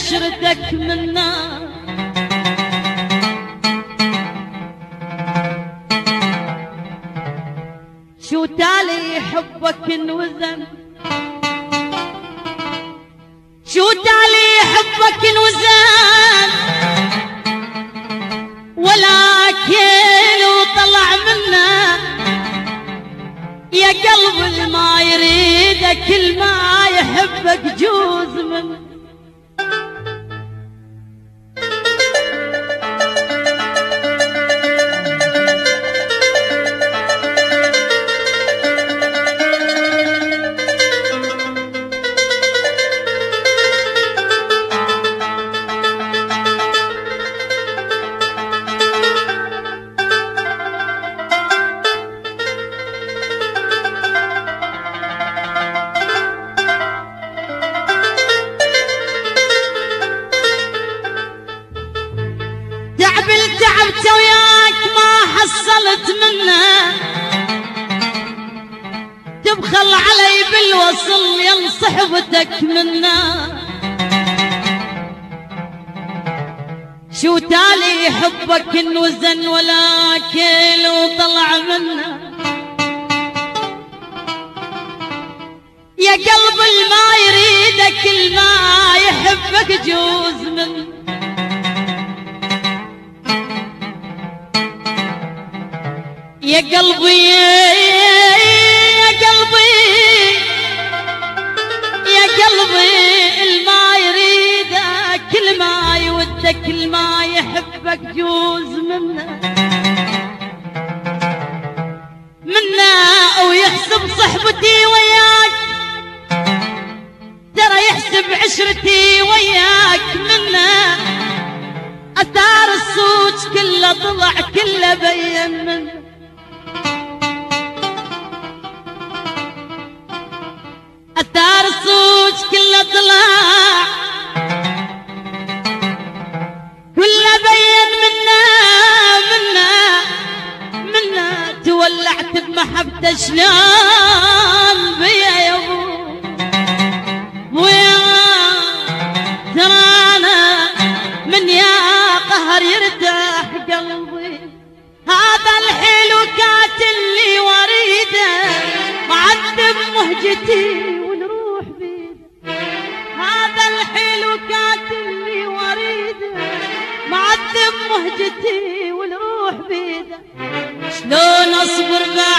بعشرتك منا. شو تالي حبك انوزن، شو تالي حبك انوزن، ولكن وطلع منا يا قلب الما يريدك الما يحبك جوز من. تعبت وياك ما حصلت منه، تبخل علي بالوصل يا صحبتك منا. شو تالي حبك انوزن ولكن وطلع منا يا قلب الما يريدك الما يحبك جوز من. يا قلبي يا قلبي يا قلبي الما يريدك الما يودك الما يحبك جوز منا منا. ويحسب صحبتي وياك ترى يحسب عشرتي وياك منا. اثار الصوت كله طلع كله بين منا. اثار الصوت كله طلع كله بين منا منا منا. تولعت بمحبته شلون بيا يا ابويا، ترى انا من يا قهر يرتاح قلبي. هذا الحلو كاتلي وريده معذب مهجتي ونروح بيده. هذا الحلو كاتلي وريده معذب مهجتي ونروح بيده. شلون اصبر